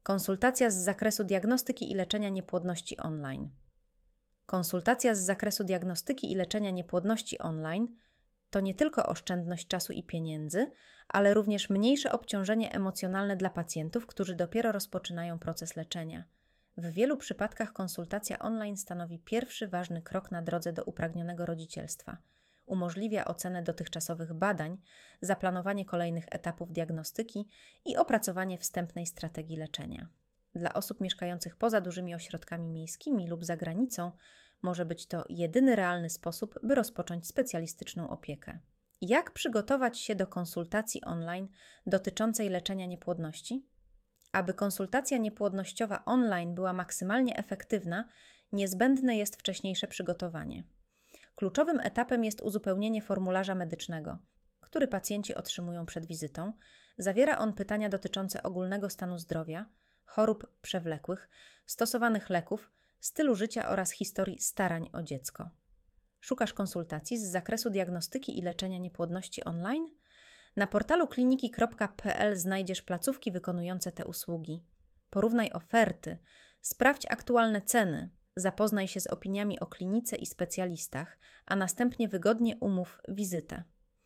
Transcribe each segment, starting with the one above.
Konsultacja z zakresu diagnostyki i leczenia niepłodności online. Konsultacja z zakresu diagnostyki i leczenia niepłodności online to nie tylko oszczędność czasu i pieniędzy, ale również mniejsze obciążenie emocjonalne dla pacjentów, którzy dopiero rozpoczynają proces leczenia. W wielu przypadkach konsultacja online stanowi pierwszy ważny krok na drodze do upragnionego rodzicielstwa. Umożliwia ocenę dotychczasowych badań, zaplanowanie kolejnych etapów diagnostyki i opracowanie wstępnej strategii leczenia. Dla osób mieszkających poza dużymi ośrodkami miejskimi lub za granicą może być to jedyny realny sposób, by rozpocząć specjalistyczną opiekę. Jak przygotować się do konsultacji online dotyczącej leczenia niepłodności? Aby konsultacja niepłodnościowa online była maksymalnie efektywna, niezbędne jest wcześniejsze przygotowanie. Kluczowym etapem jest uzupełnienie formularza medycznego, który pacjenci otrzymują przed wizytą. Zawiera on pytania dotyczące ogólnego stanu zdrowia, chorób przewlekłych, stosowanych leków, stylu życia oraz historii starań o dziecko. Szukasz konsultacji z zakresu diagnostyki i leczenia niepłodności online? Na portalu kliniki.pl znajdziesz placówki wykonujące te usługi. Porównaj oferty, sprawdź aktualne ceny, zapoznaj się z opiniami o klinice i specjalistach, a następnie wygodnie umów wizytę.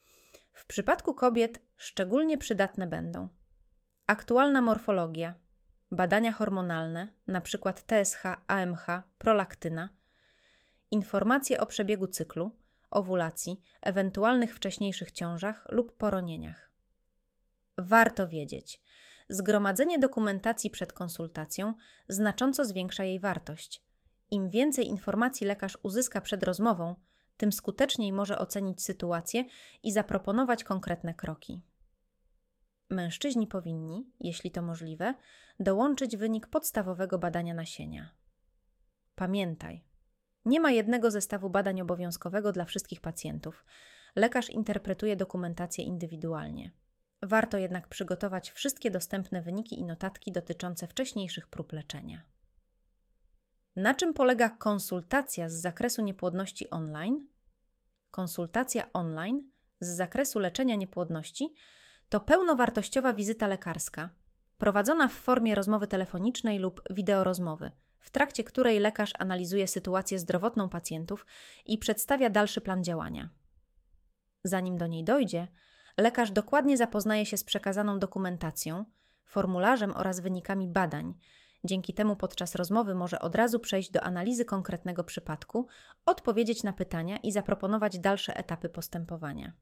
W przypadku kobiet szczególnie przydatne będą aktualna morfologia, badania hormonalne, np. TSH, AMH, prolaktyna, informacje o przebiegu cyklu, owulacji, ewentualnych wcześniejszych ciążach lub poronieniach. Warto wiedzieć, zgromadzenie dokumentacji przed konsultacją znacząco zwiększa jej wartość. Im więcej informacji lekarz uzyska przed rozmową, tym skuteczniej może ocenić sytuację i zaproponować konkretne kroki. Mężczyźni powinni, jeśli to możliwe, dołączyć wynik podstawowego badania nasienia. Pamiętaj, nie ma jednego zestawu badań obowiązkowego dla wszystkich pacjentów. Lekarz interpretuje dokumentację indywidualnie. Warto jednak przygotować wszystkie dostępne wyniki i notatki dotyczące wcześniejszych prób leczenia. Na czym polega konsultacja z zakresu niepłodności online? Konsultacja online z zakresu leczenia niepłodności to pełnowartościowa wizyta lekarska, prowadzona w formie rozmowy telefonicznej lub wideorozmowy, w trakcie której lekarz analizuje sytuację zdrowotną pacjentów i przedstawia dalszy plan działania. Zanim do niej dojdzie, lekarz dokładnie zapoznaje się z przekazaną dokumentacją, formularzem oraz wynikami badań. Dzięki temu podczas rozmowy może od razu przejść do analizy konkretnego przypadku, odpowiedzieć na pytania i zaproponować dalsze etapy postępowania.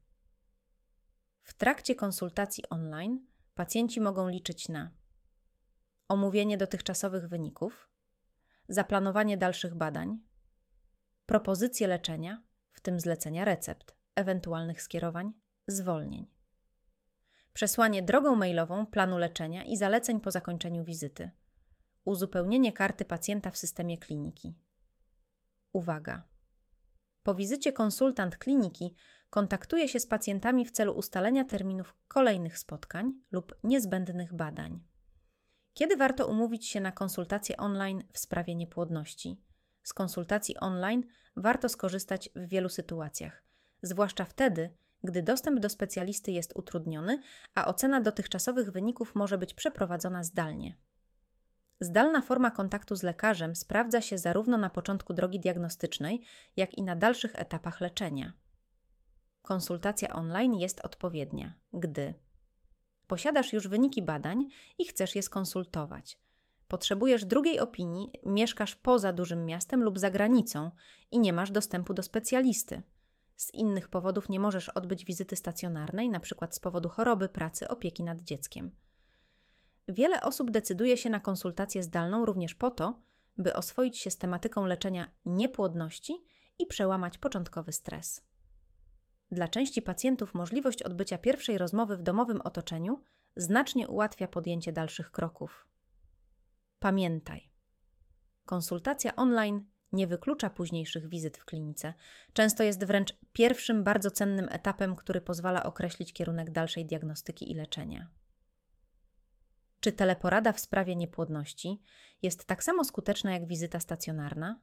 W trakcie konsultacji online pacjenci mogą liczyć na omówienie dotychczasowych wyników, zaplanowanie dalszych badań, propozycje leczenia, w tym zlecenia recept, ewentualnych skierowań, zwolnień, przesłanie drogą mailową planu leczenia i zaleceń po zakończeniu wizyty, uzupełnienie karty pacjenta w systemie kliniki. Uwaga! Po wizycie konsultant kliniki kontaktuje się z pacjentami w celu ustalenia terminów kolejnych spotkań lub niezbędnych badań. Kiedy warto umówić się na konsultację online w sprawie niepłodności? Z konsultacji online warto skorzystać w wielu sytuacjach, zwłaszcza wtedy, gdy dostęp do specjalisty jest utrudniony, a ocena dotychczasowych wyników może być przeprowadzona zdalnie. Zdalna forma kontaktu z lekarzem sprawdza się zarówno na początku drogi diagnostycznej, jak i na dalszych etapach leczenia. Konsultacja online jest odpowiednia, gdy posiadasz już wyniki badań i chcesz je skonsultować. Potrzebujesz drugiej opinii, mieszkasz poza dużym miastem lub za granicą i nie masz dostępu do specjalisty. Z innych powodów nie możesz odbyć wizyty stacjonarnej, np. z powodu choroby, pracy, opieki nad dzieckiem. Wiele osób decyduje się na konsultację zdalną również po to, by oswoić się z tematyką leczenia niepłodności i przełamać początkowy stres. Dla części pacjentów możliwość odbycia pierwszej rozmowy w domowym otoczeniu znacznie ułatwia podjęcie dalszych kroków. Pamiętaj, konsultacja online nie wyklucza późniejszych wizyt w klinice. Często jest wręcz pierwszym bardzo cennym etapem, który pozwala określić kierunek dalszej diagnostyki i leczenia. Czy teleporada w sprawie niepłodności jest tak samo skuteczna jak wizyta stacjonarna?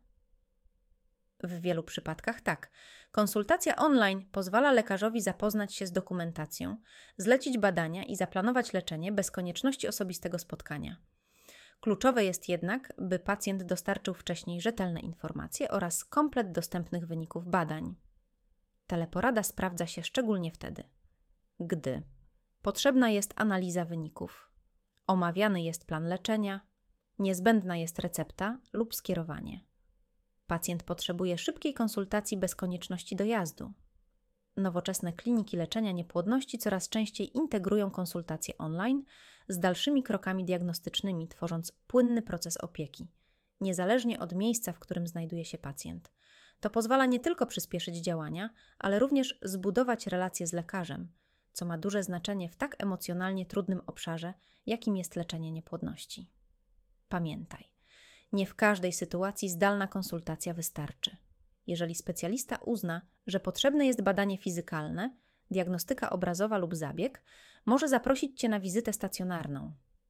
W wielu przypadkach tak. Konsultacja online pozwala lekarzowi zapoznać się z dokumentacją, zlecić badania i zaplanować leczenie bez konieczności osobistego spotkania. Kluczowe jest jednak, by pacjent dostarczył wcześniej rzetelne informacje oraz komplet dostępnych wyników badań. Teleporada sprawdza się szczególnie wtedy, gdy potrzebna jest analiza wyników, omawiany jest plan leczenia, niezbędna jest recepta lub skierowanie. Pacjent potrzebuje szybkiej konsultacji bez konieczności dojazdu. Nowoczesne kliniki leczenia niepłodności coraz częściej integrują konsultacje online z dalszymi krokami diagnostycznymi, tworząc płynny proces opieki, niezależnie od miejsca, w którym znajduje się pacjent. To pozwala nie tylko przyspieszyć działania, ale również zbudować relacje z lekarzem, co ma duże znaczenie w tak emocjonalnie trudnym obszarze, jakim jest leczenie niepłodności. Pamiętaj, nie w każdej sytuacji zdalna konsultacja wystarczy. Jeżeli specjalista uzna, że potrzebne jest badanie fizykalne, diagnostyka obrazowa lub zabieg, może zaprosić Cię na wizytę stacjonarną.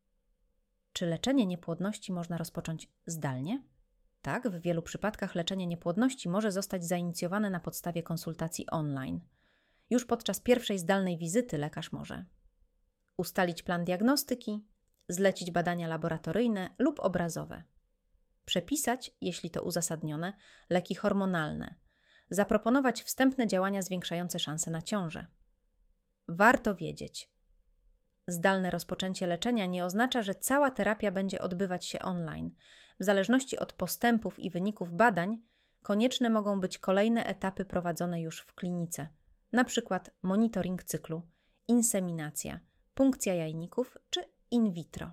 Czy leczenie niepłodności można rozpocząć zdalnie? Tak, w wielu przypadkach leczenie niepłodności może zostać zainicjowane na podstawie konsultacji online. Już podczas pierwszej zdalnej wizyty lekarz może ustalić plan diagnostyki, zlecić badania laboratoryjne lub obrazowe, przepisać, jeśli to uzasadnione, leki hormonalne, zaproponować wstępne działania zwiększające szanse na ciążę. Warto wiedzieć, zdalne rozpoczęcie leczenia nie oznacza, że cała terapia będzie odbywać się online. W zależności od postępów i wyników badań, konieczne mogą być kolejne etapy prowadzone już w klinice, np. monitoring cyklu, inseminacja, punkcja jajników czy in vitro.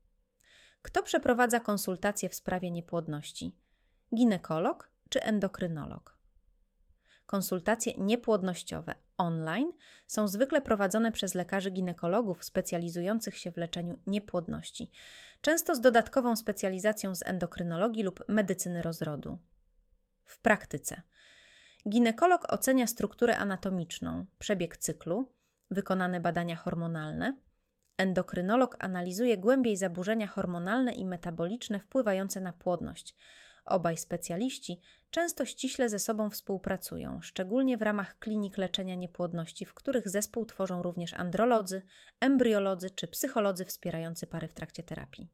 Kto przeprowadza konsultacje w sprawie niepłodności? Ginekolog czy endokrynolog? Konsultacje niepłodnościowe online są zwykle prowadzone przez lekarzy ginekologów specjalizujących się w leczeniu niepłodności, często z dodatkową specjalizacją z endokrynologii lub medycyny rozrodu. W praktyce ginekolog ocenia strukturę anatomiczną, przebieg cyklu, wykonane badania hormonalne. Endokrynolog analizuje głębiej zaburzenia hormonalne i metaboliczne wpływające na płodność. Obaj specjaliści często ściśle ze sobą współpracują, szczególnie w ramach klinik leczenia niepłodności, w których zespół tworzą również androlodzy, embriolodzy czy psycholodzy wspierający pary w trakcie terapii.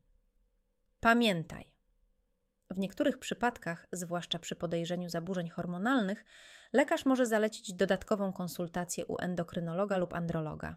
Pamiętaj, w niektórych przypadkach, zwłaszcza przy podejrzeniu zaburzeń hormonalnych, lekarz może zalecić dodatkową konsultację u endokrynologa lub androloga.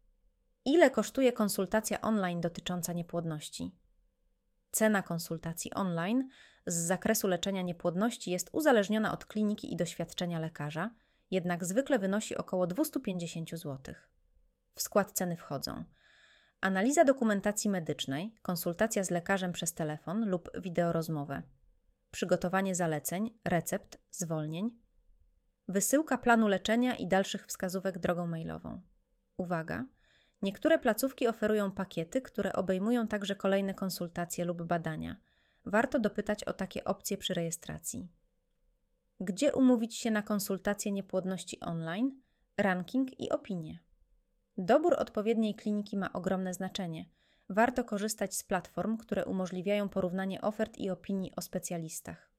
Ile kosztuje konsultacja online dotycząca niepłodności? Cena konsultacji online z zakresu leczenia niepłodności jest uzależniona od kliniki i doświadczenia lekarza, jednak zwykle wynosi około 250 zł. W skład ceny wchodzą analiza dokumentacji medycznej, konsultacja z lekarzem przez telefon lub wideorozmowę, przygotowanie zaleceń, recept, zwolnień, wysyłka planu leczenia i dalszych wskazówek drogą mailową. Uwaga! Niektóre placówki oferują pakiety, które obejmują także kolejne konsultacje lub badania. Warto dopytać o takie opcje przy rejestracji. Gdzie umówić się na konsultację niepłodności online, ranking i opinie? Dobór odpowiedniej kliniki ma ogromne znaczenie. Warto korzystać z platform, które umożliwiają porównanie ofert i opinii o specjalistach.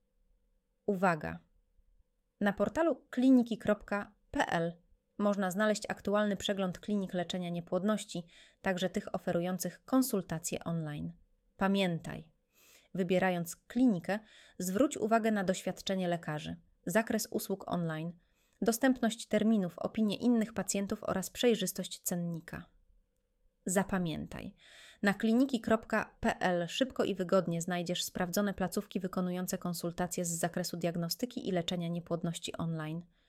Uwaga! Na portalu kliniki.pl można znaleźć aktualny przegląd klinik leczenia niepłodności, także tych oferujących konsultacje online. Pamiętaj, wybierając klinikę, zwróć uwagę na doświadczenie lekarzy, zakres usług online, dostępność terminów, opinie innych pacjentów oraz przejrzystość cennika. Zapamiętaj, na kliniki.pl szybko i wygodnie znajdziesz sprawdzone placówki wykonujące konsultacje z zakresu diagnostyki i leczenia niepłodności online.